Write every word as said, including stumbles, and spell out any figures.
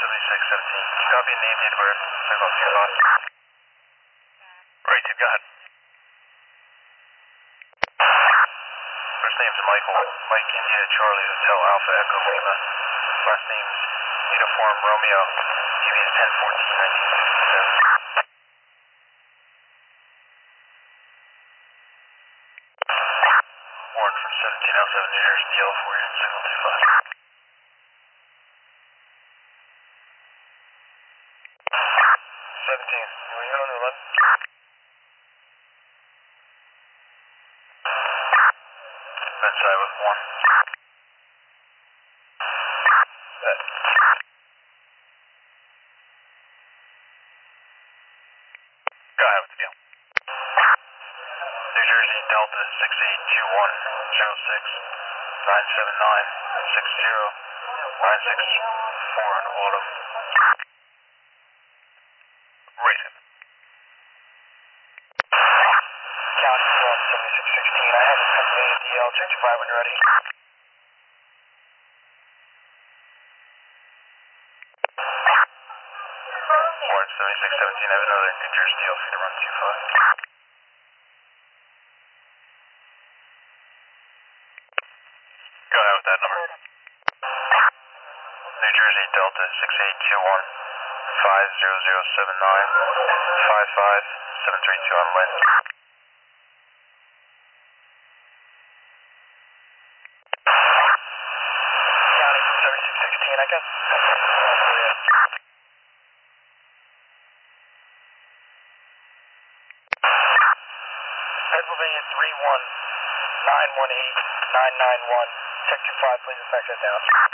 seventy-six seventeen. Copy, name, date of birth, signal two five. Right, go ahead. First name's Michael, Mike India Charlie Hotel Alpha Echo Lima. Last name's Uniform Romeo, T V is ten fourteen nineteen sixty-seven. Warrant from seventeen oh seven New Jersey, D L for you, signal two five. seventeen, you want to on the eleven? Bedside with one. Bed. Go ahead with the deal. New Jersey Delta six eight two one zero six nine seven nine six zero nine six four in auto. Racing. County one seventy-six sixteen. I have a Pennsylvania D L. Check your five when you're ready. Warrant seventy-six seventeen. I have another New Jersey D L for you to run two five. Go ahead with that number. New Jersey Delta six eight two one five zero zero seven nine five five seven three two on Lynn. County seventy-six sixteen. I got Pennsylvania three one nine one eight nine nine one. Check two five, please effect that down.